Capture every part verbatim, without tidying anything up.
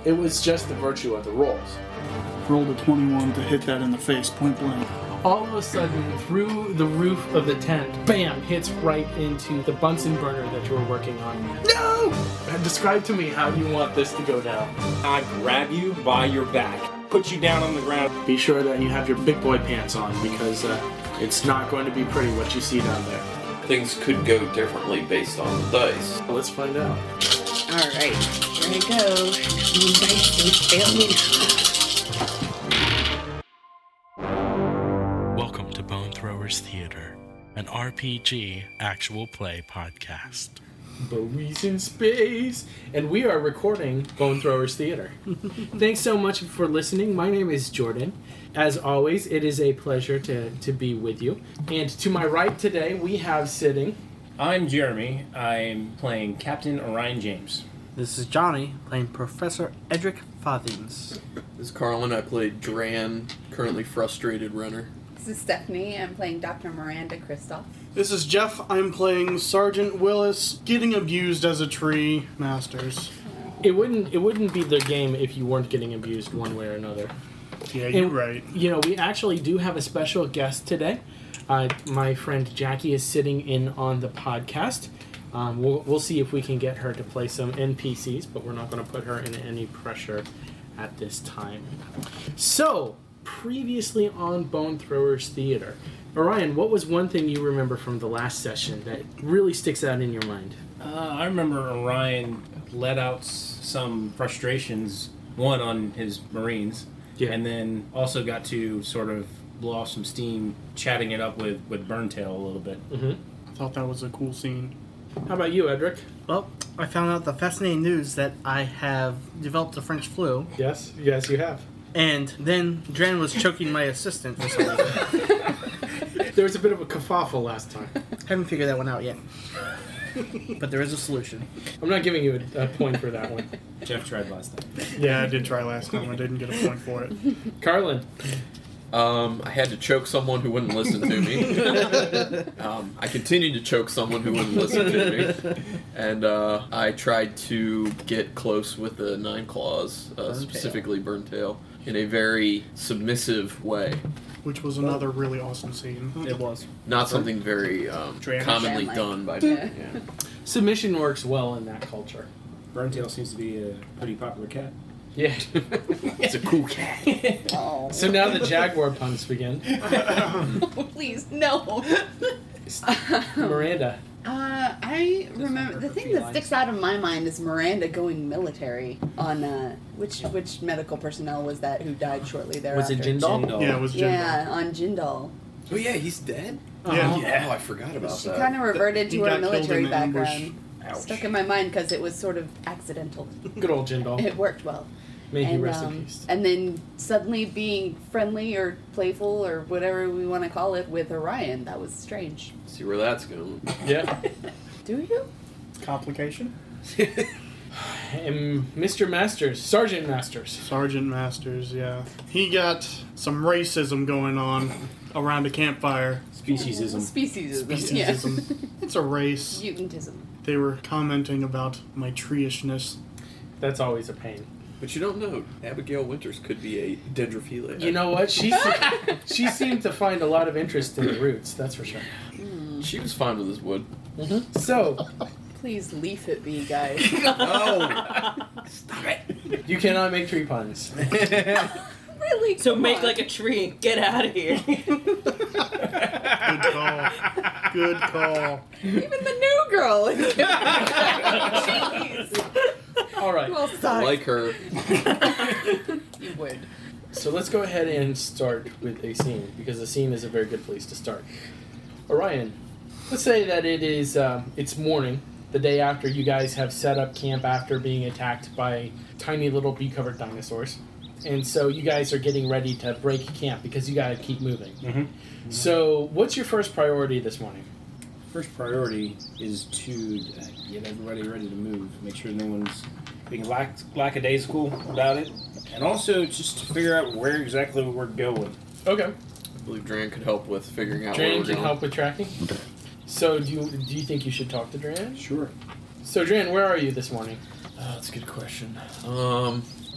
It was just the virtue of the rolls. Rolled a twenty-one to hit that in the face, point blank. All of a sudden, through the roof of the tent, bam, hits right into the Bunsen burner that you were working on. No! Describe to me how you want this to go down. I grab you by your back, put you down on the ground. Be sure that you have your big boy pants on, because uh, it's not going to be pretty what you see down there. Things could go differently based on the dice. Let's find out. Alright, here I go. These dice don't fail me. Welcome to Bone Throwers Theater, an R P G actual play podcast. Bowie's in space, and we are recording Bone Throwers Theater. Thanks so much for listening. My name is Jordan. As always, it is a pleasure to, to be with you. And to my right today, we have sitting... I'm Jeremy. I'm playing Captain Orion James. This is Johnny, playing Professor Edric Fothings. This is Carlin. I played Dran, currently frustrated runner. This is Stephanie. I'm playing Doctor Miranda Kristoff. This is Jeff. I'm playing Sergeant Willis, getting abused as a tree masters. It wouldn't it wouldn't be the game if you weren't getting abused one way or another. Yeah, you're And, right. You know, we actually do have a special guest today. Uh, my friend Jackie is sitting in on the podcast. Um, we'll, we'll see if we can get her to play some N P Cs, but we're not going to put her in any pressure at this time. So, previously on Bone Throwers Theater, Orion, what was one thing you remember from the last session that really sticks out in your mind? Uh, I remember Orion let out s- some frustrations, one on his Marines, Yeah. and then also got to sort of blow off some steam, chatting it up with, with Burntail a little bit. Mm-hmm. I thought that was a cool scene. How about you, Edric? Well, I found out the fascinating news that I have developed the French flu, Yes, yes, you have. and then Dran was choking my assistant for some reason. There was a bit of a kerfuffle last time. Haven't figured that one out yet. But there is a solution. I'm not giving you a, a point for that one. Jeff tried last time. Yeah, I did try last time. I didn't get a point for it. Carlin. Um, I had to choke someone who wouldn't listen to me. um, I continued to choke someone who wouldn't listen to me. And uh, I tried to get close with the Nine Claws, uh, specifically Burntail, in a very submissive way. Which was another really awesome scene. It was. Not something very um, Dran- commonly Dran-like. done by Yeah. people. Yeah. Submission works well in that culture. Burntail seems to be a pretty popular cat. Yeah. It's a cool cat. Oh. So now the Jaguar puns begin. Please, no. Miranda. Uh, I remember the thing that sticks out of my mind is Miranda going military on uh, which which medical personnel was that who died shortly thereafter? Was it Jindal? Jindal. Yeah, it was Jim. Yeah, on Jindal. Oh yeah, he's dead? Yeah. Yeah. Oh, I forgot about She that. kind of reverted He to got her killed military in ambush. background. Ouch. Stuck in my mind because it was sort of accidental. Good old Jindal. It worked well. May he and, rest um, in peace. and then suddenly being friendly or playful or whatever we want to call it with Orion, that was strange. See where that's going. Yeah. Do you? Complication? And Mister Masters. Sergeant Masters. Sergeant Masters, yeah. He got some racism going on around a campfire. Speciesism. Speciesism. Speciesism. It's a race. Yeah. Mutantism. They were commenting about my tree-ishness. That's always a pain. But you don't know. Abigail Winters could be a dendrophiliac. You know what? She se- she seemed to find a lot of interest in the roots, that's for sure. She was fine with his wood. Mm-hmm. So, Please leaf it be, guys. Oh! Stop it! you cannot make tree puns. Really? So Come make on. like a tree and get out of here. Good call. Good call. Even the new girl. is giving it- Jeez. All right. Well, I sorry. like her. You would. So let's go ahead and start with a scene, because the scene is a very good place to start. Orion, let's say that it is, um, it's morning, the day after you guys have set up camp after being attacked by tiny little bee-covered dinosaurs. And so you guys are getting ready to break camp because you gotta keep moving. Mm-hmm. So what's your first priority this morning? First priority is to uh, get everybody ready to move. Make sure no one's being lack- lackadaisical about it. And also just to figure out where exactly we're going. Okay. I believe Dran could help with figuring out where Dran we're can going. help with tracking? So do you, do you think you should talk to Dran? Sure. So Dran, where are you this morning? Oh, that's a good question. Um,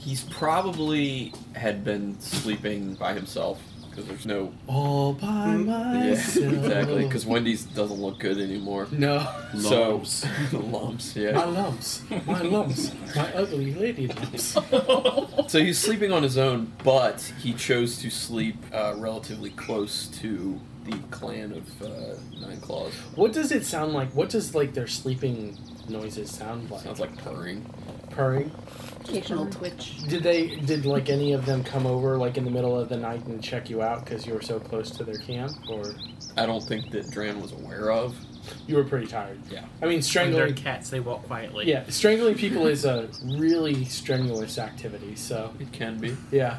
He's probably had been sleeping by himself because there's no. All by myself. Yeah, exactly. Because Wendy's doesn't look good anymore. No. So the lumps, My yeah. lumps. My lumps. My ugly lady lumps. So he's sleeping on his own, but he chose to sleep uh, relatively close to the clan of uh, Nine Claws. What does it sound like? What does like their sleeping noises sound like? Sounds like purring. Purring. Occasional twitch. Did they? Did like any of them come over like in the middle of the night and check you out because you were so close to their camp, or I don't think that Dran was aware of. you were pretty tired? Yeah. I mean, When they're strangling. cats, they walk quietly. Yeah, strangling people is a really strenuous activity. So It can be. yeah.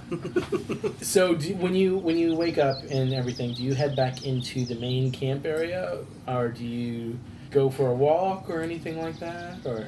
So do, when you when you wake up and everything, do you head back into the main camp area, or do you go for a walk or anything like that, or?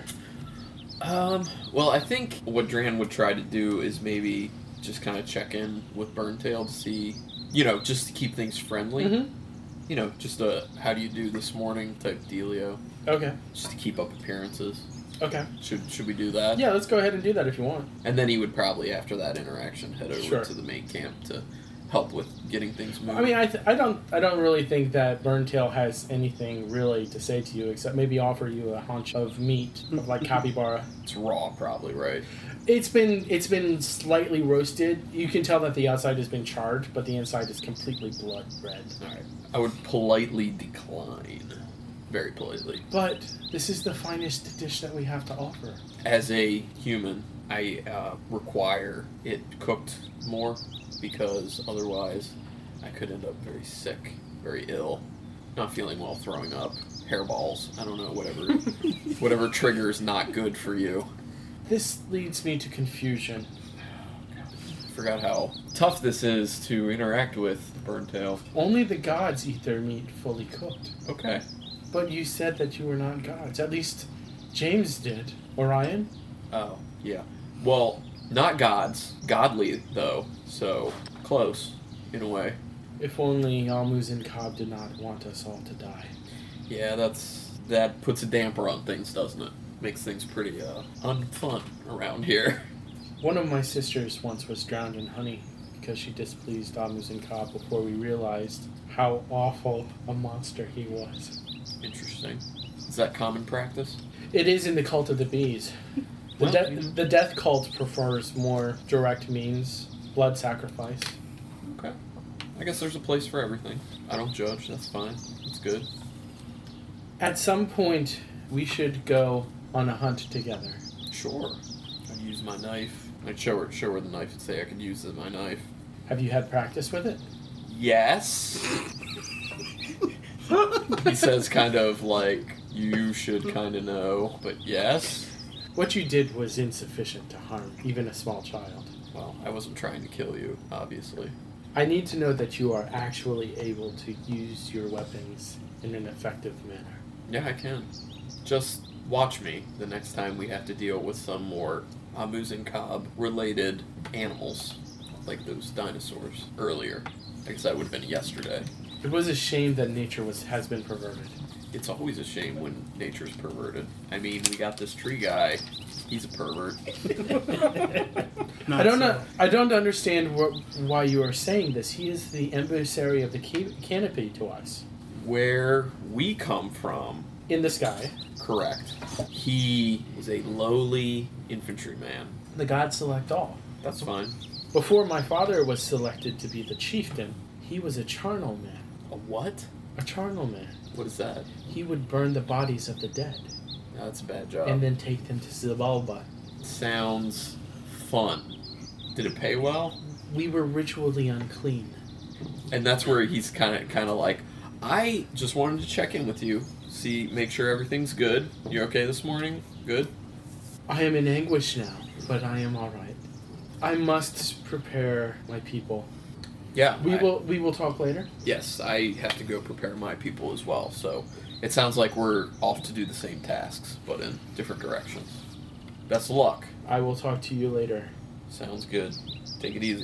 Um, well, I think what Dran would try to do is maybe just kind of check in with Burntail to see, you know, just to keep things friendly. Mm-hmm. You know, just a how do you do this morning type dealio, Okay. just to keep up appearances. Okay. Should should we do that? Yeah, let's go ahead and do that if you want. And then he would probably, after that interaction, head over Sure. to the main camp to help with getting things moving. I mean, I, th- I don't I don't really think that Burntail has anything really to say to you except maybe offer you a hunch of meat of like capybara. it's raw, probably, right? It's been it's been slightly roasted. You can tell that the outside has been charred, but the inside is completely blood red. All right. I would politely decline, very politely. But this is the finest dish that we have to offer. As a human, I uh, require it cooked more because otherwise I could end up very sick, very ill, not feeling well, throwing up, hairballs, I don't know, whatever whatever triggers not good for you. This leads me to confusion. Forgot how tough this is to interact with, Burntail. Only the gods eat their meat fully cooked. Okay. But you said that you were not gods. At least James did. Orion? Oh, yeah. Well, not gods. Godly, though, so close, in a way. If only Almuz and Cobb did not want us all to die. Yeah, that's that puts a damper on things, doesn't it? Makes things pretty uh, unfun around here. One of my sisters once was drowned in honey because she displeased Almuz and Cobb before we realized how awful a monster he was. Interesting. Is that common practice? It is in the cult of the bees. The, Well, de- you know. the death cult prefers more direct means, blood sacrifice. Okay. I guess there's a place for everything. I don't judge. That's fine. It's good. At some point, we should go on a hunt together. Sure. I'd use my knife. I'd show her, show her the knife and say I could use it as my knife. Have you had practice with it? Yes. He says kind of like, you should kind of know, but yes. What you did was insufficient to harm even a small child. Well, I wasn't trying to kill you, obviously. I need to know that you are actually able to use your weapons in an effective manner. Yeah, I can. Just watch me the next time we have to deal with some more Almuz and Cobb related animals, like those dinosaurs earlier. I guess that would have been yesterday. It was a shame that nature was has been perverted. It's always a shame when nature's perverted. I mean, we got this tree guy. He's a pervert. I don't know. I don't understand wh- why you are saying this. He is the emissary of the ca- canopy to us Where we come from, in the sky. correct. He is a lowly infantryman. The gods select all. That's fine. Before my father was selected to be the chieftain, he was a charnel man. A what? A charnel man. What is that? He would burn the bodies of the dead That's a bad job. and then take them to Xibalba. Sounds fun. Did it pay well? We were ritually unclean. And that's where he's kind of kind of like, I just wanted to check in with you, see, make sure everything's good. You okay this morning? Good? I am in anguish now, but I am all right. I must prepare my people. Yeah. We I- will. We will talk later. Yes, I have to go prepare my people as well. So it sounds like we're off to do the same tasks, but in different directions. Best of luck. I will talk to you later. Sounds good. Take it easy.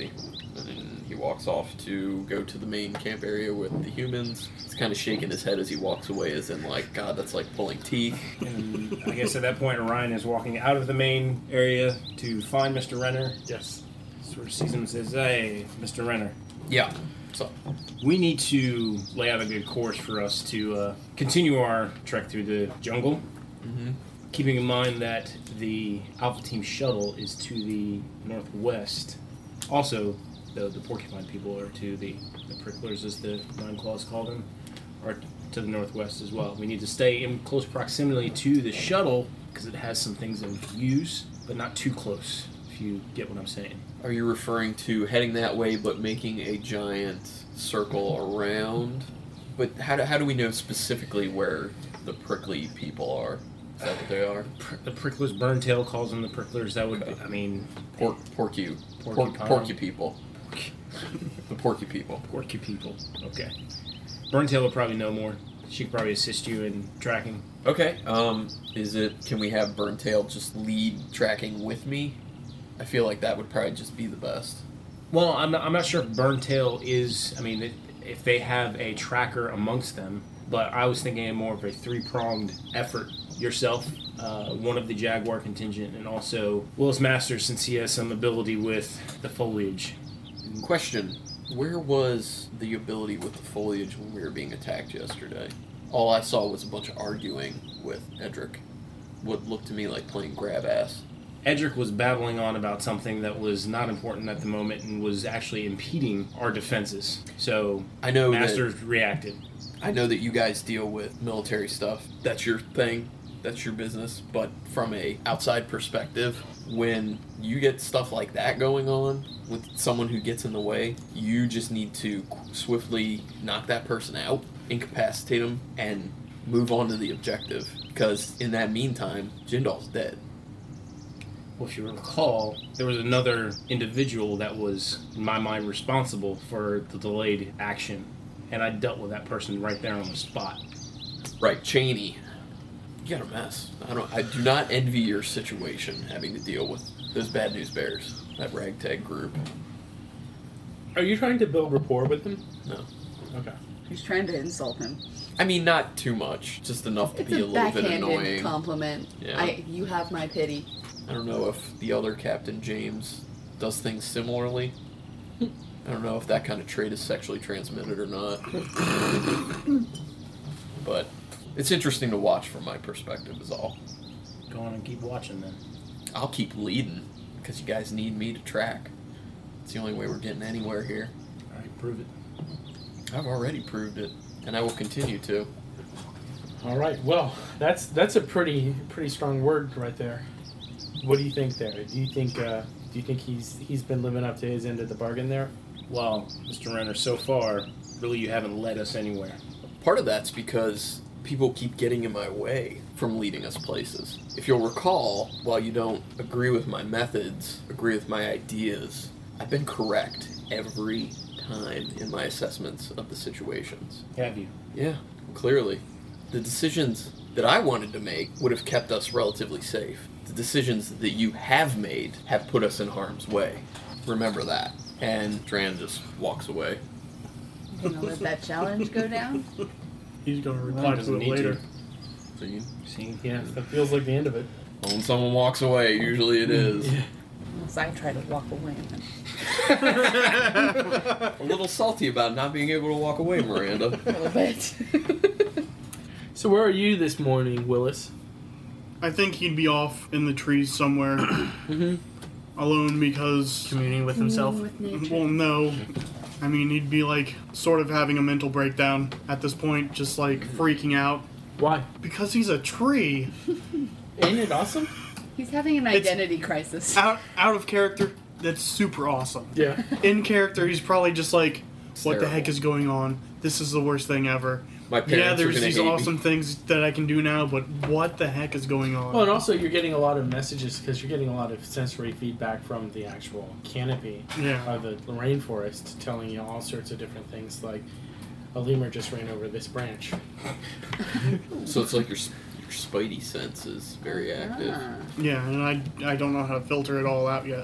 And then he walks off to go to the main camp area with the humans. He's kind of shaking his head as he walks away, as in, like, God, that's like pulling teeth. And I guess at that point, Orion is walking out of the main area to find Mister Renner. Yes. Sort of sees him and says, "Hey, Mister Renner. Yeah. So, We need to lay out a good course for us to uh, continue our trek through the jungle, mm-hmm. keeping in mind that the Alpha Team shuttle is to the northwest. Also, the, the Porcupine people are to the, the Pricklers, as the Nine Claws call them, are to the northwest as well. We need to stay in close proximity to the shuttle because it has some things in use, but not too close, if you get what I'm saying. Are you referring to heading that way but making a giant circle around? But how do, how do we know specifically where the prickly people are? Is that what they are? The Pricklers, Burntail calls them the Pricklers. That would, Okay. I mean, Pork, porcu. Pork, Porcupine. porky people. The porky people. Porky people. Okay. Burntail would probably know more. She could probably assist you in tracking. Okay. Um, is it? Can we have Burntail just lead tracking with me? I feel like that would probably just be the best. Well, I'm not, I'm not sure if Burntail is. I mean, if- if they have a tracker amongst them, but I was thinking more of a three-pronged effort. Yourself, uh, one of the Jaguar contingent, and also Willis Masters, since he has some ability with the foliage. Question: where was the ability with the foliage when we were being attacked yesterday? All I saw was a bunch of arguing with Edric. What looked to me like playing grab ass. Edric was babbling on about something that was not important at the moment and was actually impeding our defenses. So I know that- Masters reacted. I know that you guys deal with military stuff. That's your thing. That's your business. But from a outside perspective, when you get stuff like that going on with someone who gets in the way, you just need to swiftly knock that person out, incapacitate them, and move on to the objective. Because in that meantime, Jindal's dead. Well, if you recall, there was another individual that was, in my mind, responsible for the delayed action. And I dealt with that person right there on the spot. Right, Cheney. You got a mess. I don't. I do not envy your situation, having to deal with those bad news bears, that ragtag group. Are you trying to build rapport with him? No, Okay. He's trying to insult him. I mean not too much, just enough to It's be a a little bit backhanded annoying. compliment. Yeah. I, you have my pity. I don't know if the other Captain James does things similarly. I don't know if that kind of trait is sexually transmitted or not. But it's interesting to watch from my perspective is all. Go on and keep watching then. I'll keep leading because you guys need me to track. It's the only way we're getting anywhere here. Alright, prove it. I've already proved it, and I will continue to. All right. Well, that's that's a pretty pretty strong word right there. What do you think there? Do you think uh, do you think he's he's been living up to his end of the bargain there? Well, Mister Renner, so far, really you haven't led us anywhere. Part of that's because people keep getting in my way from leading us places. If you'll recall, while you don't agree with my methods, agree with my ideas, I've been correct every time in my assessments of the situations. Have you? Yeah, clearly. The decisions that I wanted to make would have kept us relatively safe. The decisions that you have made have put us in harm's way. Remember that. And Dran just walks away. You gonna let that challenge go down? He's going to reply Well, to doesn't it need later. to. So you, See? Yeah, that feels like the end of it. when someone walks away, usually it is. Unless I try to walk away. A little salty about not being able to walk away, Miranda. A little bit. So where are you this morning, Willis? I think he'd be off in the trees somewhere Mm-hmm. alone because, Communing with himself. With nature. well, no. I mean, he'd be like sort of having a mental breakdown at this point, just like freaking out Why? because he's a tree. Ain't it awesome? He's having an It's- identity crisis. Out out of character, that's super awesome. Yeah. In character, he's probably just like, It's what the terrible. heck is going on? This is the worst thing ever. My parents Yeah, are there's gonna these hate me. awesome things that I can do now, but what the heck is going on? Well, and also you're getting a lot of messages because you're getting a lot of sensory feedback from the actual canopy Yeah. of the rainforest, telling you all sorts of different things, like a lemur just ran over this branch. So it's like your your spidey sense is very active. Ah. Yeah, and I, I don't know how to filter it all out yet.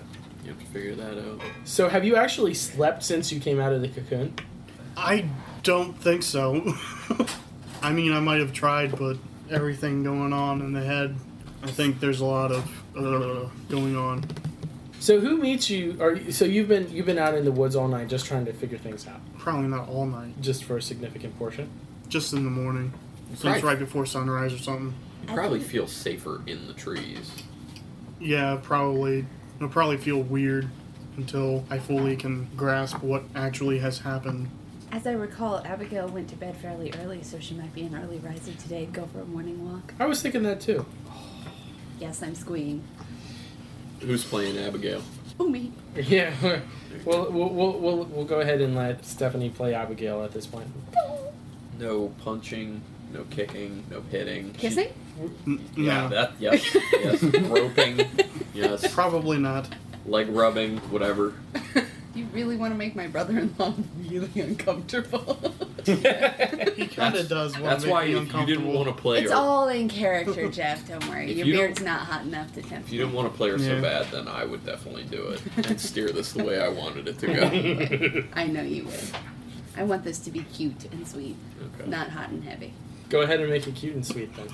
You have to figure that out. So, have you actually slept since you came out of the cocoon? I don't think so. I mean, I might have tried, but everything going on in the head, I think there's a lot of uh, going on. So, who meets you? Or so you've been you've been out in the woods all night, just trying to figure things out, Probably not all night, just for a significant portion. just in the morning, since Right. right before sunrise or something. You probably feel safer in the trees. Yeah, probably. It'll probably feel weird until I fully can grasp what actually has happened. As I recall, Abigail went to bed fairly early, so she might be an early riser today and go for a morning walk. I was thinking that too. Yes, I'm squeeing. Who's playing Abigail? Oh, me. Yeah. We'll we'll we'll we'll, we'll go ahead and let Stephanie play Abigail at this point. No punching, no kicking, no hitting. Kissing? N- Yeah, no, that, yes, yes. Groping, yes. probably not. Leg rubbing, whatever. You really want to make my brother-in-law really uncomfortable. He kind of does want That's to make why me if you uncomfortable. didn't want to play It's her, all in character, Jeff. Don't worry. If Your you don't- beard's not hot enough to tempt if you didn't want to play her Yeah. so bad, then I would definitely do it and steer this the way I wanted it to go. me. I know you would. I want this to be cute and sweet, Okay. not hot and heavy. Go ahead and make it cute and sweet then.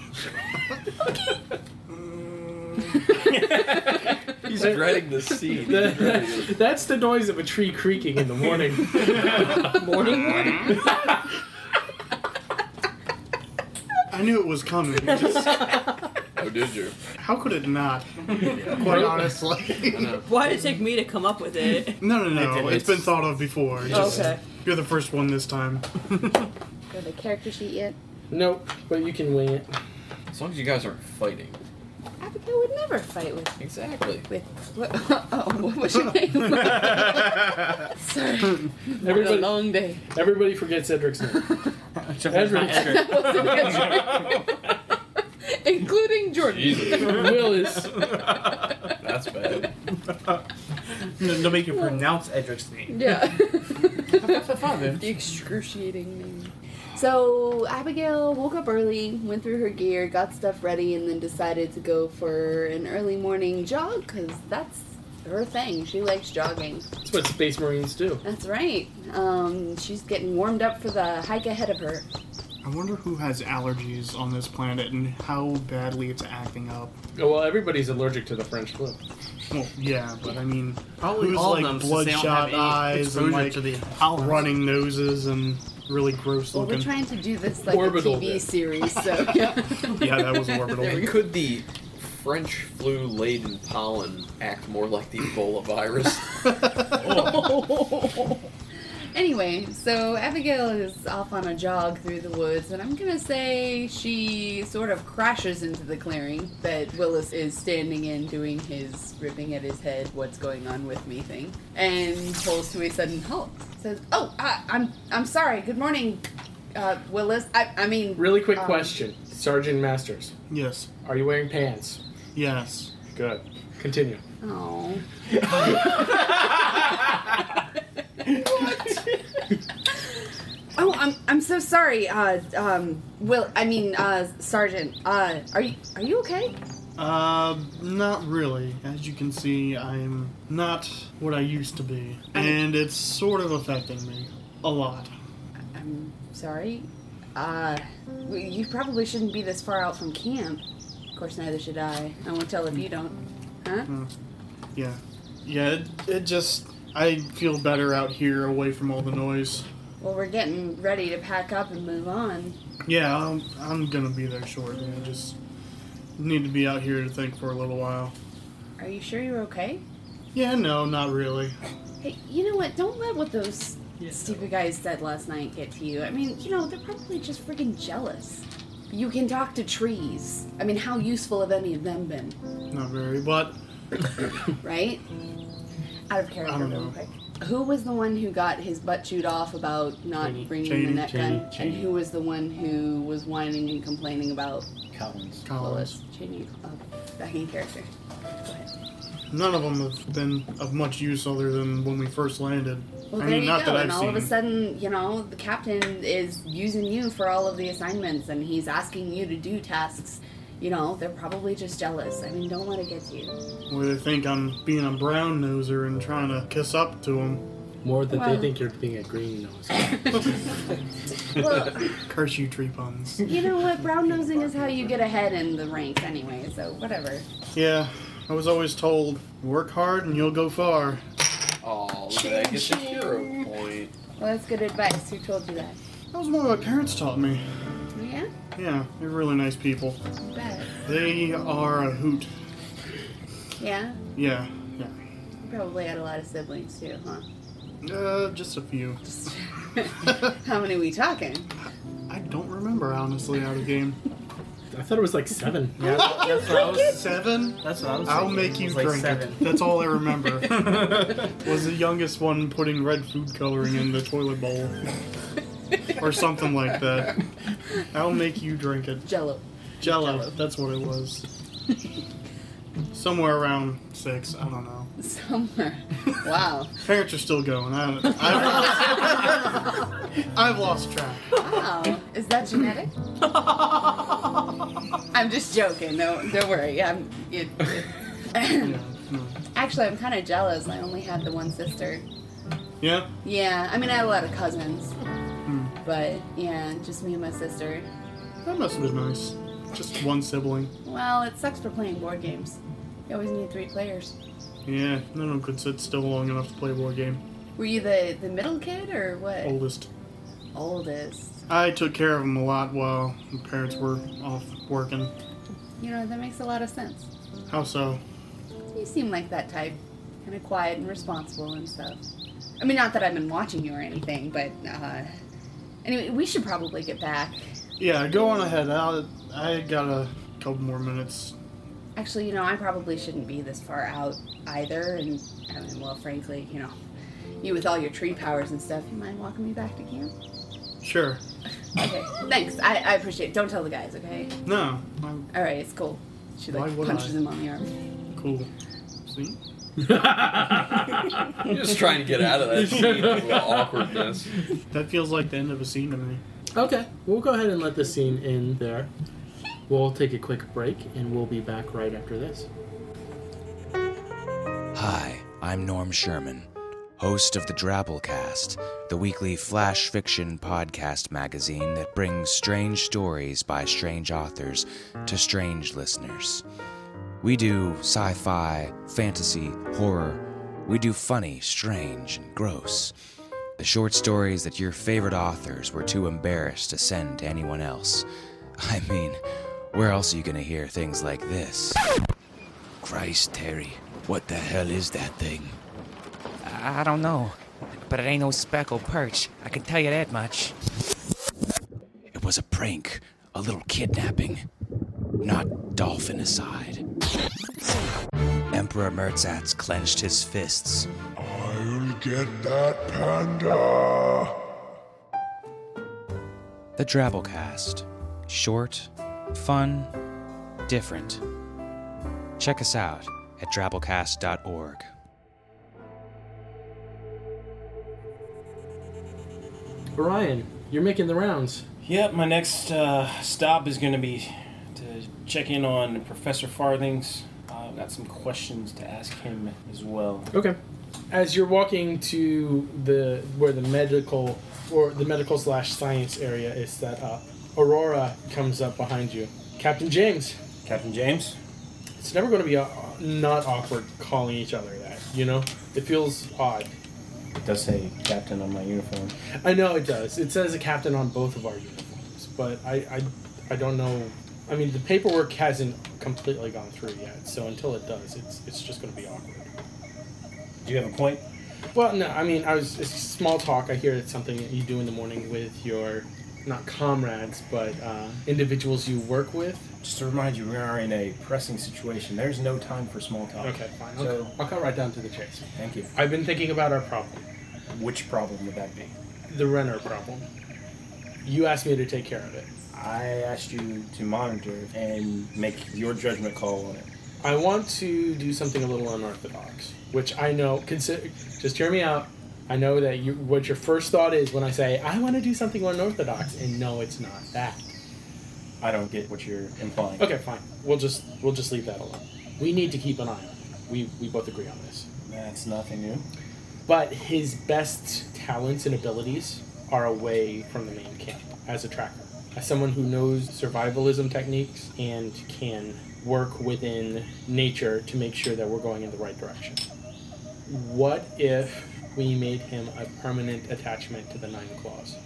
He's dreading the scene. He's dreading The- it. that's the noise of a tree creaking in the morning. Morning, morning. I knew it was coming. Just, Oh, did you? how could it not? Quite honestly. I know. Why did it take me to come up with it? No, no, no. It- It's been it's- thought of before. It's just- Okay. You're the first one this time. Go to the character sheet yet? Nope, but you can wing it. As long as you guys aren't fighting. Abigail would never fight with Exactly. with. What, oh, what was your name? Sorry. What a Everybody, long day. everybody forgets Edric's name. Edric. Including Jordan. Jesus. Willis. That's bad. They'll make you pronounce Edric's name. Yeah. The excruciating name. So Abigail woke up early, went through her gear, got stuff ready, and then decided to go for an early morning jog because that's her thing. She likes jogging. That's what Space Marines do. That's right. Um, she's getting warmed up for the hike ahead of her. I wonder who has allergies on this planet and how badly it's acting up. Oh, well, everybody's allergic to the French flu. Well, yeah, but I mean, Probably who's all like of them, since they don't bloodshot have any eyes and exposure like to the pollen. running noses and really gross Well, we're looking. trying to do this like Orbital a T V did. series, so yeah. Yeah, that was orbital. There we go. Could the French flu-laden pollen act more like the Ebola virus? Anyway, so Abigail is off on a jog through the woods, and I'm gonna say she sort of crashes into the clearing that Willis is standing in doing his ripping at his head, what's going on with me thing, and pulls to a sudden halt. Says, "Oh, I, I'm I'm sorry. Good morning, uh, Willis. I I mean, Really quick um, question. Sergeant Masters, Yes. are you wearing pants? Yes. Good. Continue. Oh. Oh, I'm I'm so sorry. Uh, um, Will, I mean, uh, Sergeant. Uh, are you are you okay? Uh, not really. As you can see, I'm not what I used to be. And it's sort of affecting me. A lot. I'm sorry. Uh, w- you probably shouldn't be this far out from camp. Of course, neither should I. I won't tell if you don't. Huh? Yeah. Yeah, it, it just... I feel better out here away from all the noise. Well, we're getting ready to pack up and move on. Yeah, I'm, I'm gonna be there shortly. I just need to be out here to think for a little while. Are you sure you're okay? Yeah, no, not really. Hey, you know what? Don't let what those stupid guys said last night get to you. I mean, you know, they're probably just freaking jealous. You can talk to trees. I mean, how useful have any of them been? Not very, but Right? Out of character, I don't real know. quick. Who was the one who got his butt chewed off about not Cheney. bringing Cheney, the net Cheney, gun? Cheney. And who was the one who was whining and complaining about Collins. Collins. Willis? Cheney. Oh, back in character. Go ahead. None of them have been of much use other than when we first landed. Well, I there mean, you not go. that And I've all seen. of a sudden, you know, the captain is using you for all of the assignments, and he's asking you to do tasks, you know, they're probably just jealous. I mean, don't let it get to you. Or they think I'm being a brown noser and trying to kiss up to them. More that Well- they think you're being a green nose. Well, Curse you, tree puns. you know what? Brown nosing is how you get ahead in the ranks anyway, so whatever. Yeah, I was always told, work hard and you'll go far. Oh, look at that. Gets a hero point. Well, that's good advice. Who told you that? That was what my parents taught me. Yeah? Yeah, they're really nice people. I bet. They are a hoot. Yeah? Yeah, yeah. You probably had a lot of siblings too, huh? Uh, just a few. How many we talking? I don't remember, honestly, out of game. I thought it was like seven. Yeah, that's what I was. Seven? That's what I was. I'll thinking. make It you was like drink seven. it. That's all I remember. Was the youngest one putting red food coloring in the toilet bowl. Or something like that. I'll make you drink it. Jello. Jello, Jell-O. that's what it was. Somewhere around six, I don't know. Somewhere. Wow. Parents are still going. I don't, I've, I've lost track. Wow. Is that genetic? I'm just joking. No, don't worry. I'm. It, Yeah, no. Actually, I'm kind of jealous. I only had the one sister. Yeah? Yeah. I mean, I had a lot of cousins, Hmm. but yeah, just me and my sister. That must have been nice. Just one sibling. Well, it sucks for playing board games. You always need three players. Yeah, none of them could sit still long enough to play a board game. Were you the the middle kid or what? Oldest. Oldest. I took care of them a lot while my parents were off working. You know, that makes a lot of sense. How so? You seem like that type. Kind of quiet and responsible and stuff. I mean, not that I've been watching you or anything, but, uh... Anyway, we should probably get back. Yeah, go on ahead. I'll, I got a couple more minutes. Actually, you know, I probably shouldn't be this far out either, and, I mean, well, frankly, you know, you with all your tree powers and stuff, you mind walking me back to camp? Sure. Okay, thanks. I, I appreciate it. Don't tell the guys, okay? No, I'm Alright, it's cool. She, Why like, would punches I? him on the arm. cool. See? You're just trying to get out of that scene with the awkwardness. That feels like the end of a scene to me. Okay, we'll go ahead and let the scene end there. We'll take a quick break, and we'll be back right after this. Hi, I'm Norm Sherman, host of the Drabblecast, the weekly flash fiction podcast magazine that brings strange stories by strange authors to strange listeners. We do sci-fi, fantasy, horror. We do funny, strange, and gross. The short stories that your favorite authors were too embarrassed to send to anyone else. I mean, where else are you gonna hear things like this? Christ, Terry, what the hell is that thing? I don't know, but it ain't no speckled perch. I can tell you that much. It was a prank, a little kidnapping. Not dolphinicide. Emperor Mertzatz clenched his fists. I'll get that panda. The Drabblecast. Short, fun, different. Check us out at drabblecast dot org. Orion, you're making the rounds. Yep, my next uh, stop is going to be to check in on Professor Farthings. Uh, I've got some questions to ask him as well. Okay. As you're walking to the where the medical or the medical slash science area is set up, Aurora comes up behind you. Captain James. Captain James? It's never going to be uh, not awkward calling each other that, you know? It feels odd. It does say Captain on my uniform. I know it does. It says a captain on both of our uniforms, but I, I, I don't know. I mean, the paperwork hasn't completely gone through yet, so until it does, it's it's just going to be awkward. Do you have a point? Well, no, I mean, I was it's small talk. I hear it's something that you do in the morning with your, not comrades, but uh, individuals you work with. Just to remind you, we are in a pressing situation. There's no time for small talk. Okay, fine. So, Okay. I'll cut right down to the chase. thank you. I've been thinking about our problem, Which problem would that be? the Renner problem. You asked me to take care of it. I asked you to monitor and make your judgment call on it. I want to do something a little unorthodox, which I know. Consider, just hear me out. I know that you, what your first thought is when I say I want to do something unorthodox, and no, it's not that. I don't get what you're implying. Okay, fine. We'll just we'll just leave that alone. We need to keep an eye on him. We we both agree on this. That's nothing new. But his best talents and abilities are away from the main camp as a tracker. As someone who knows survivalism techniques and can work within nature to make sure that we're going in the right direction. What if we made him a permanent attachment to the Nine Claws?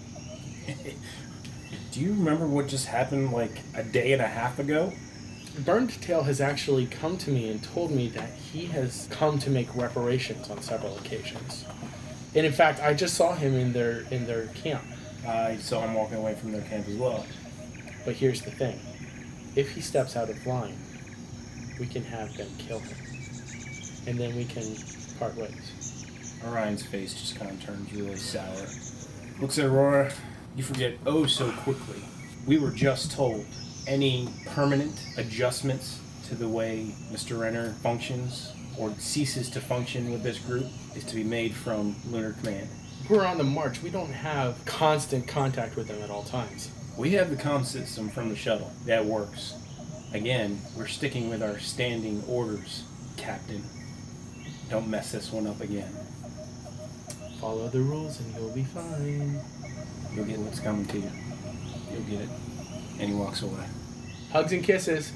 Do you remember what just happened like a day and a half ago? Burned Tail has actually come to me and told me that he has come to make reparations on several occasions. And in fact, I just saw him in their in their camp. I saw him walking away from their camp as well. But here's the thing. If he steps out of line, we can have them kill him. And then we can part ways. Orion's face just kind of turns really sour. Looks at Aurora. You forget oh so quickly. We were just told any permanent adjustments to the way Mister Renner functions or ceases to function with this group is to be made from Lunar Command. We're on the march. We don't have constant contact with them at all times. We have the comm system from the shuttle. That works. Again, we're sticking with our standing orders, Captain. Don't mess this one up again. Follow the rules and you'll be fine. You'll get what's coming to you. You'll get it. And he walks away. Hugs and kisses.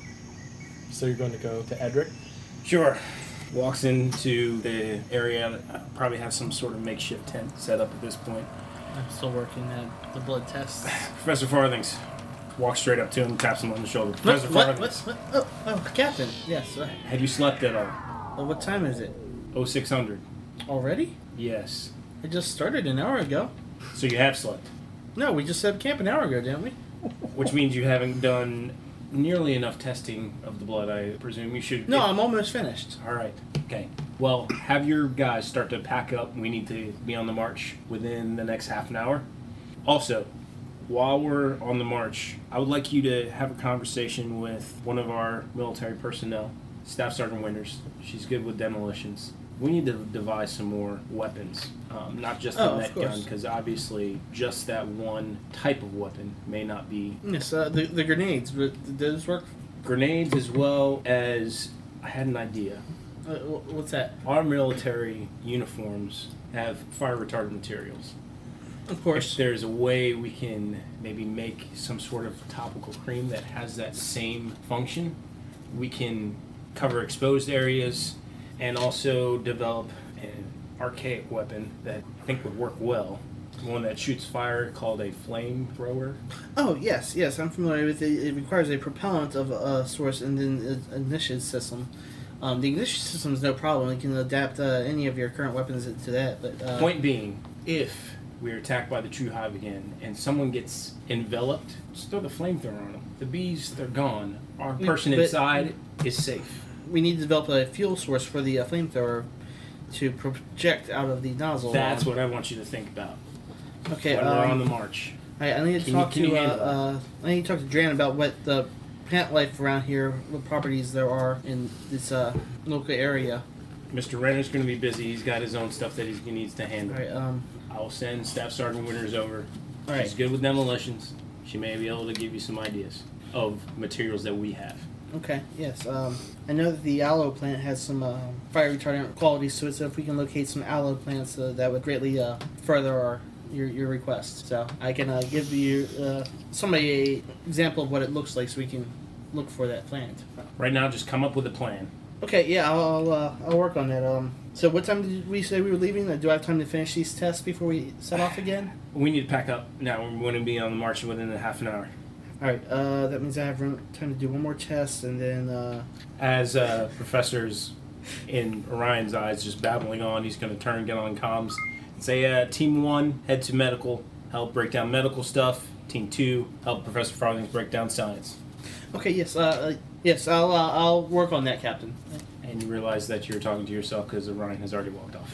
So you're going to go to Edric? Sure. Walks into the area. Probably have some sort of makeshift tent set up at this point. I'm still working at the blood tests. Professor Farthings walks straight up to him, taps him on the shoulder. What? Professor What? Farthings. What? What? Oh, oh, Captain. Yes. Uh, Have you slept at all? well, what time is it? oh six hundred. Already? Yes. I just started an hour ago. So you have slept. No, we just set camp an hour ago, didn't we? Which means you haven't done nearly enough testing of the blood, I presume. You should... No, if- I'm almost finished. All right. Okay. Well, have your guys start to pack up. We need to be on the march within the next half an hour. Also, while we're on the march, I would like you to have a conversation with one of our military personnel, Staff Sergeant Winters. She's good with demolitions. We need to devise some more weapons, um, not just the Oh, of net course. gun, because obviously just that one type of weapon may not be Yes, uh, the, the grenades. Did those work? grenades, as well as I had an idea. Uh, wh- what's that? Our military uniforms have fire retardant materials. Of If course. there's a way we can maybe make some sort of topical cream that has that same function, we can cover exposed areas and also develop an archaic weapon that I think would work well. One that shoots fire called a flamethrower. Oh, yes, yes, I'm familiar with it. It requires a propellant of a source and then an ignition system. Um, the ignition system is no problem. You can adapt uh, any of your current weapons to that. But uh, Point being, if we're attacked by the True Hive again and someone gets enveloped, just throw the flamethrower on them. The bees, they're gone. Our person But- inside is safe. we need to develop a fuel source for the uh, flamethrower to project out of the nozzle. That's what I want you to think about. Okay, when we're um, on the march. I, I need to Can you- talk can to you uh, handle that? uh, I need to talk to Dran about what the plant life around here, what properties there are in this uh, local area. Mister Renner's going to be busy. He's got his own stuff that he's, he needs to handle. All right, um, I'll send Staff Sergeant Winters over. All right. She's good with demolitions. She may be able to give you some ideas of materials that we have. Okay, yes. Um, I know that the aloe plant has some uh, fire retardant qualities to it, so if we can locate some aloe plants, uh, that would greatly uh, further our your, your request. So I can uh, give you uh, somebody a example of what it looks like, so we can look for that plant. Right now, just come up with a plan. Okay, yeah, I'll I'll, uh, I'll work on that. Um, so what time did we say we were leaving? Uh, Do I have time to finish these tests before we set off again? We need to pack up now. We're going to be on the march within a half an hour. All right. Uh, that means I have room, time to do one more test, and then. Uh, As uh, Professor's in Orion's eyes just babbling on, he's going to turn, get on comms, and say, uh, Team one, head to medical, help break down medical stuff. Team two, help Professor Farthings break down science. okay. Yes. Uh, uh, yes. I'll uh, I'll work on that, Captain. And you realize that you're talking to yourself because Orion has already walked off.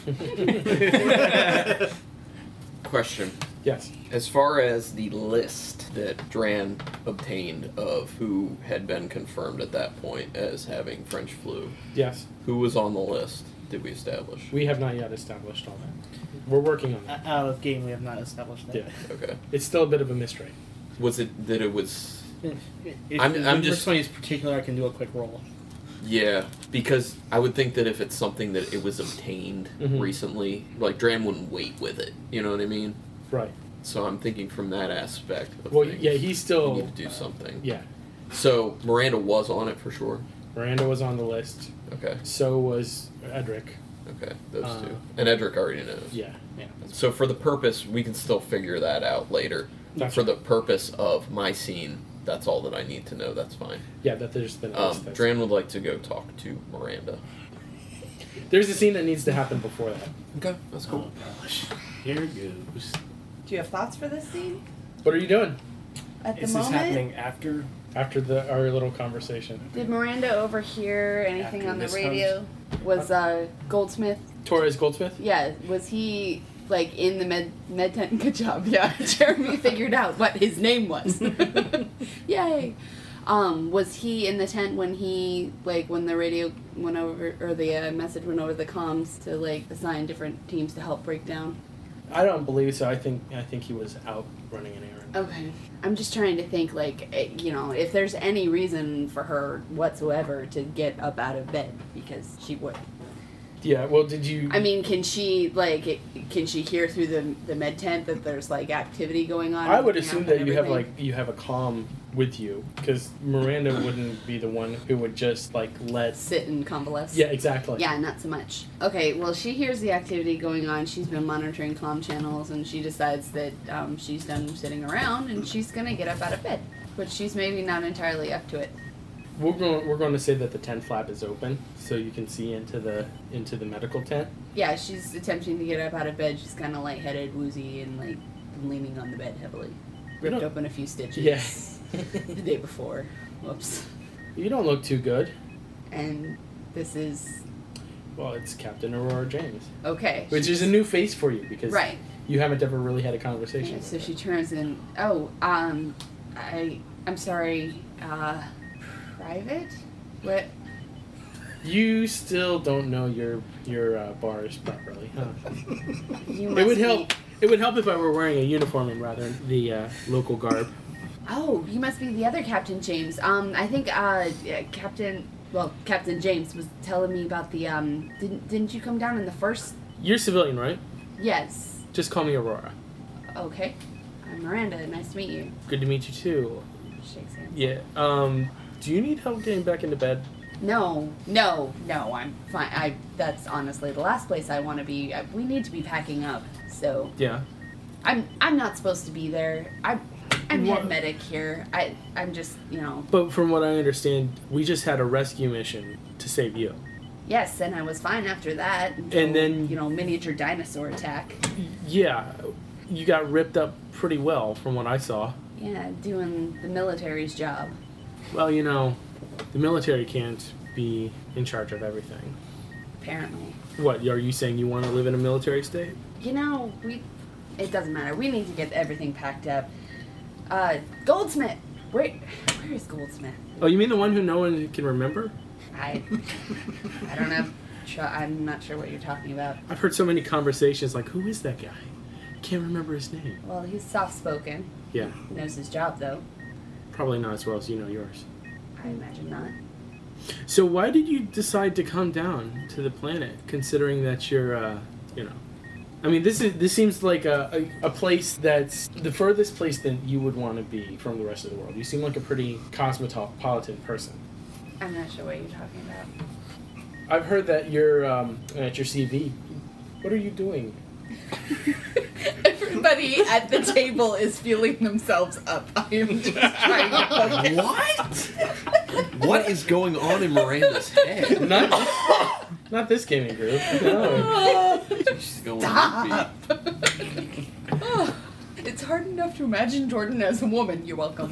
Question. Yes. As far as the list that Dran obtained of who had been confirmed at that point as having French flu, Yes. who was on the list did we establish? We have not yet established all that. We're working on that. Uh, out of game, we have not established that. Yeah. Okay. It's still a bit of a mystery. Was it that it was If I'm- the I'm just- somebody is particular, I can do a quick roll. Yeah, because I would think that if it's something that it was obtained Mhm. recently, like Dram wouldn't wait with it. You know what I mean? Right. So I'm thinking from that aspect. Of Well, things, yeah, he's still. we need to do something. Yeah. So Miranda was on it for sure. Miranda was on the list. Okay. So was Edric. Okay, those Uh, two. And Edric already knows. Yeah. Yeah. So for the purpose, we can still figure that out later. That's for right. the purpose of my scene, that's all that I need to know. That's fine. Yeah, that there's been a Um, list. that's- Dran would like to go talk to Miranda. There's a scene that needs to happen before that. Okay, that's cool. Oh gosh. Here it goes. Do you have thoughts for this scene? What are you doing At the Is this moment, happening after? after the our little conversation? did Miranda overhear anything After on the this radio? Was uh, Goldsmith? Torres Goldsmith? Yeah, was he like in the med med tent? Good job. Yeah, Jeremy figured out what his name was. Yay! Um, was he in the tent when he like when the radio went over or the uh, message went over the comms to like assign different teams to help break down? I don't believe so. I think I think he was out running an errand. Okay. I'm just trying to think, like, eh, you know, if there's any reason for her whatsoever to get up out of bed, because she would. Yeah. Well, did you? I mean, can she, like, it- can she hear through the the med tent that there's, like, activity going on? I would and assume and that you have everything? like you have a comm with you, because Miranda wouldn't be the one who would just like let. Sit and convalesce? Yeah, exactly. Yeah, not so much. Okay, well, she hears the activity going on. She's been monitoring comm channels, and she decides that um, she's done sitting around, and she's gonna get up out of bed. But she's maybe not entirely up to it. We're going. We're going to say that the tent flap is open, so you can see into the into the medical tent. Yeah, she's attempting to get up out of bed. She's kind of lightheaded, woozy, and like leaning on the bed heavily. Ripped No. open a few stitches. Yeah. The day before. Whoops. You don't look too good. And this is Well, it's Captain Aurora James, okay. which is a new face for you because Right. you haven't ever really had a conversation. Yeah, with so her. she turns and oh, um, I I'm sorry. Uh, private? What? You still don't know your your uh, bars properly, huh? You It must would be- help. It would help if I were wearing a uniform and rather the uh, local garb. Oh, you must be the other Captain James. Um, I think uh, yeah, Captain. Well, Captain James was telling me about the um. Didn't didn't you come down in the first? You're civilian, right? Yes. Just call me Aurora. Okay. I'm Miranda. Nice to meet you. Good to meet you too. Shakes hands. Yeah. Um. Do you need help getting back into bed? No, no, no. I'm fine. I. That's honestly the last place I want to be. I, we need to be packing up. So Yeah. I'm. I'm not supposed to be there. I'm. I'm What- head medic here. I. I'm just. You know. But from what I understand, we just had a rescue mission to save you. Yes, and I was fine after that. Until, And then- you know, miniature dinosaur attack. Yeah. You got ripped up pretty well from what I saw. Yeah, doing the military's job. Well, you know, the military can't be in charge of everything. Apparently. What, are you saying you want to live in a military state? You know, we. It doesn't matter. We need to get everything packed up. Uh, Goldsmith. Where? Where is Goldsmith? Oh, you mean the one who no one can remember? I. I don't know. Tr- I'm not sure what you're talking about. I've heard so many conversations like, who is that guy? Can't remember his name. Well, he's soft spoken. Yeah, Knows his job though. probably not as well as you know yours. I imagine not. So why did you decide to come down to the planet, considering that you're, uh, you know, I mean, this is this seems like a, a, a place that's the furthest place that you would want to be from the rest of the world. You seem like a pretty cosmopolitan person. I'm not sure what you're talking about. I've heard that you're um, at your C V. What are you doing? Everybody at the table is feeling themselves up. I am just trying to focus. What? What is going on in Miranda's head? Not, not this gaming group. No. She's going Stop. repeat. Oh, it's hard enough to imagine Jordan as a woman. You're welcome.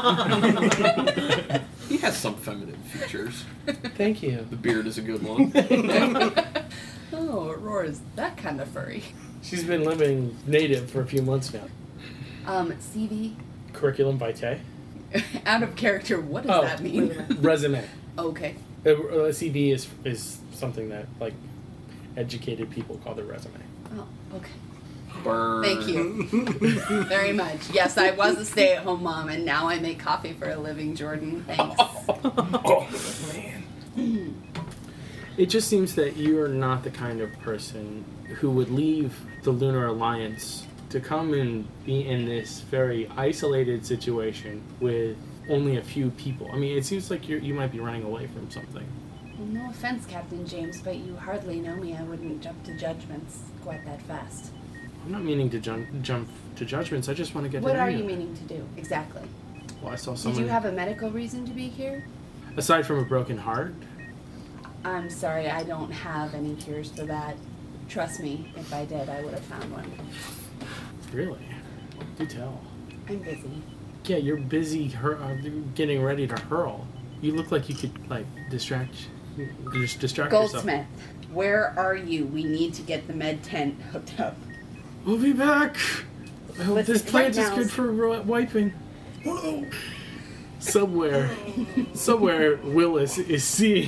He has some feminine features. Thank you. The beard is a good one. Oh, Aurora's that kind of furry. She's been living native for a few months now. Um, C V, Curriculum vitae. out of character. What does Oh, that mean? Resume. Okay. Uh, A C V is is something that like educated people call their resume. Oh, okay. Burn. Thank you very much. Yes, I was a stay-at-home mom, and now I make coffee for a living, Jordan. Thanks. Oh, man. It just seems that you're not the kind of person who would leave the Lunar Alliance to come and be in this very isolated situation with only a few people. I mean, it seems like you you might be running away from something. Well, no offense, Captain James, but you hardly know me. I wouldn't jump to judgments quite that fast. I'm not meaning to jump jump to judgments. I just want to get. What to know are you meaning to do exactly? Well, I saw Did someone. you have a medical reason to be here? Aside from a broken heart. I'm sorry, I don't have any cures for that. Trust me, if I did, I would have found one. Really? Do tell. I'm busy. Yeah, you're busy hur- uh, getting ready to hurl. You look like you could like distract, just distract Goldsmith, where are you? We need to get the med tent hooked up. yourself. We'll be back. I hope Listen, this plant right is now- good for ro- wiping. Somewhere, somewhere, Willis is seeing.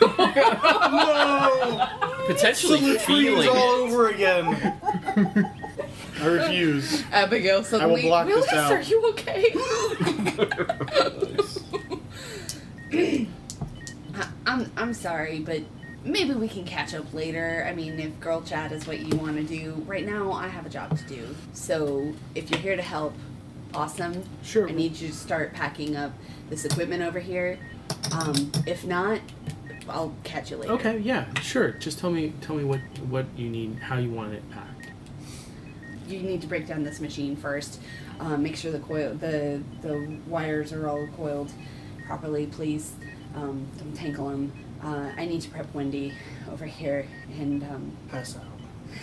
No! Potentially Someone feeling freeze all it. over again. I refuse. Abigail suddenly. block this Willis, out. are you okay? I- I'm I'm sorry, but maybe we can catch up later. I mean, if girl chat is what you want to do, right now I have a job to do. So if you're here to help, awesome. Sure. I need you to start packing up this equipment over here. Um, if not, I'll catch you later. Okay, yeah, sure. Just tell me, tell me what what you need, how you want it packed. You need to break down this machine first. Um, make sure the coil, the the wires are all coiled properly, please. Um, don't tangle them. Uh, I need to prep Wendy over here, and um, Pass out.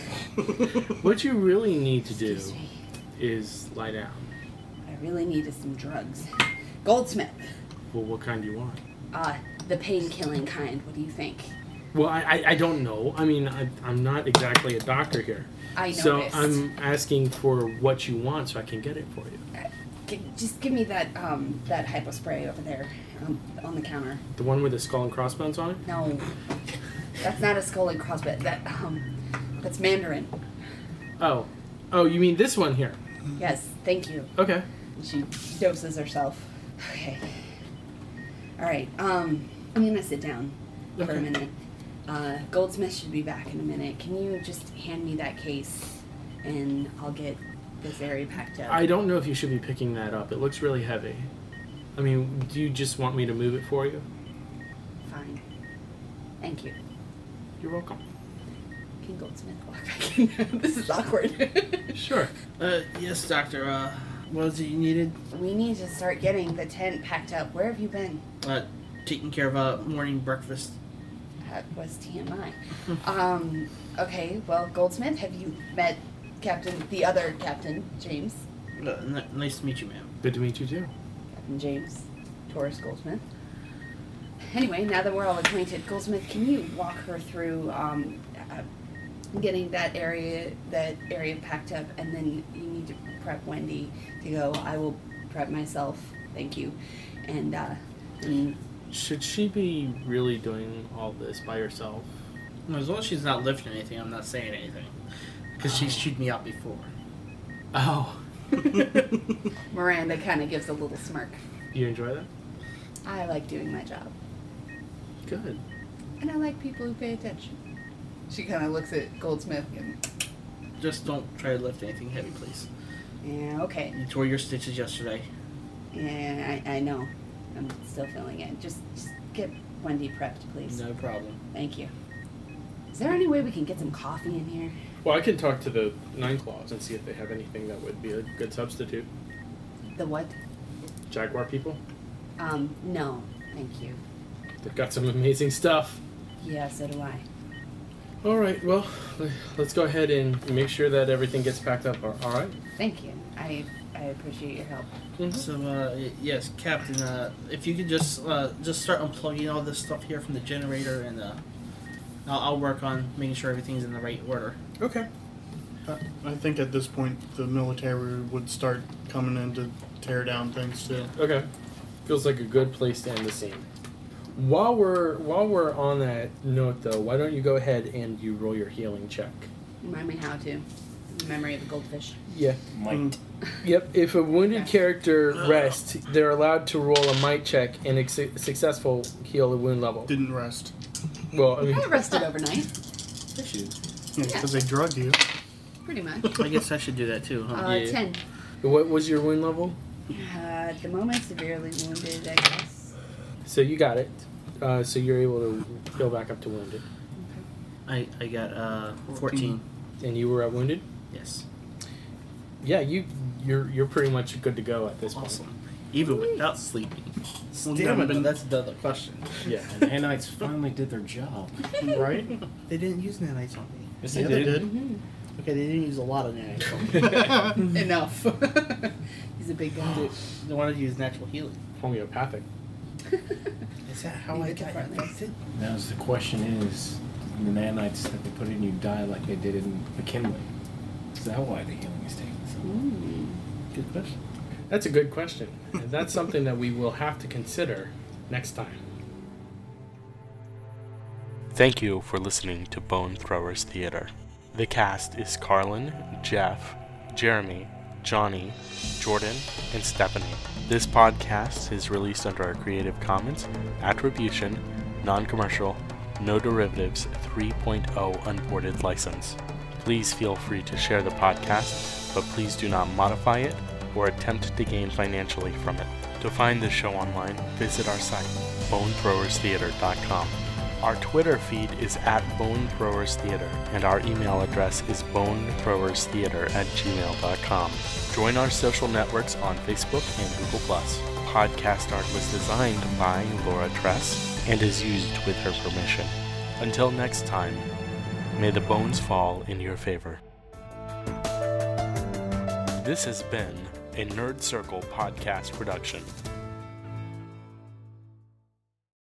What you really need to do excuse me. is lie down. I really needed some drugs. Goldsmith, Well, what kind do you want? uh, the pain-killing kind. What do you think? Well, I, I, I don't know. I mean, I, I'm not exactly a doctor here. I So noticed. I'm asking for what you want so I can get it for you. Uh, g- just give me that um, that hypo spray over there um, on the counter. The one with the skull and crossbones on it? No, that's not a skull and crossbones. That um, that's Mandarin. Oh. Oh, you mean this one here? Yes, thank you. Okay. She doses herself. Okay. All right. Um, I'm gonna sit down for Okay. a minute. Uh, Goldsmith should be back in a minute. Can you just hand me that case, and I'll get this area packed up. I don't know if you should be picking that up. It looks really heavy. I mean, do you just want me to move it for you? Fine. Thank you. You're welcome. Can Goldsmith walk back in? This is awkward. Sure. Uh, yes, Doctor. Uh, what was it you needed? We need to start getting the tent packed up. Where have you been? Uh, taking care of a morning breakfast. That was T M I. um, okay, well, Goldsmith, have you met Captain, the other Captain, James? Uh, n- nice to meet you, ma'am. Good to meet you too. Captain James, Taurus Goldsmith. Anyway, now that we're all acquainted, Goldsmith, can you walk her through um, uh, getting that area that area packed up, and then you need to prep Wendy to go. I will prep myself. Thank you, and uh, and Should she be really doing all this by herself? No, as long as she's not lifting anything, I'm not saying anything. Because she's chewed me out before. Oh. Miranda kind of gives a little smirk. You enjoy that? I like doing my job, Good. and I like people who pay attention. She kind of looks at Goldsmith and, Just don't try to lift anything heavy, please. yeah, okay. You tore your stitches yesterday. Yeah, I, I know. I'm still feeling it. Just, just get Wendy prepped, please. No problem. Thank you. Is there any way we can get some coffee in here? Well, I can talk to the Nine Claws and see if they have anything that would be a good substitute. The what? Jaguar people? Um, no. Thank you. They've got some amazing stuff. Yeah, so do I. All right, well, let's go ahead and make sure that everything gets packed up. All right? Thank you. I I appreciate your help. Mm-hmm. So, uh, y- yes, Captain, uh, if you could just, uh, just start unplugging all this stuff here from the generator, and, uh, I'll, I'll work on making sure everything's in the right order. Okay. I think at this point the military would start coming in to tear down things too. Okay. Feels like a good place to end the scene. While we're while we're on that note, though, why don't you go ahead and you roll your healing check? Remind me how to. Memory of the goldfish. Yeah. Might. Yep. If a wounded Okay. character rests, they're allowed to roll a might check and ex- successful heal the wound level. Didn't rest. Well, I mean, I rested overnight, Issues. Yeah, because they drugged you. pretty much. I guess I should do that too, huh? Uh, Yeah. ten. what was your wound level? Uh, at the moment, severely wounded, I guess. So you got it. Uh, so you're able to go back up to wounded. I, I got uh, fourteen. And you were at wounded? Yes. Yeah, you you're you're pretty much good to go at this Awesome. point. Even without sleeping. Stamina, that's the other question. Yeah. And the nanites finally did their job. Right? They didn't use nanites on me. Yes, Yeah, they did. Okay, they didn't use a lot of nanites on me. Enough. He's a big guy. they, they wanted to use natural healing. Homeopathic. Is that how Leave I it to got Farley. infected? Now the question is, the nanites that they put in you die like they did in McKinley. Is that why the healing is taking so long? Mm. Good question. That's a good question. And that's something that we will have to consider next time. Thank you for listening to Bone Throwers Theater. The cast is Carlin, Jeff, Jeremy, Johnny, Jordan, and Stephanie. This podcast is released under a Creative Commons Attribution, Non-Commercial, No Derivatives three point oh Unported license. Please feel free to share the podcast, but please do not modify it or attempt to gain financially from it. To find the show online, visit our site, bone throwers theater dot com. Our Twitter feed is at Bone Throwers Theater, and our email address is bonethrowerstheater at gmail dot com. Join our social networks on Facebook and Google plus. Podcast art was designed by Laura Tress and is used with her permission. Until next time, may the bones fall in your favor. This has been a Nerd Circle podcast production.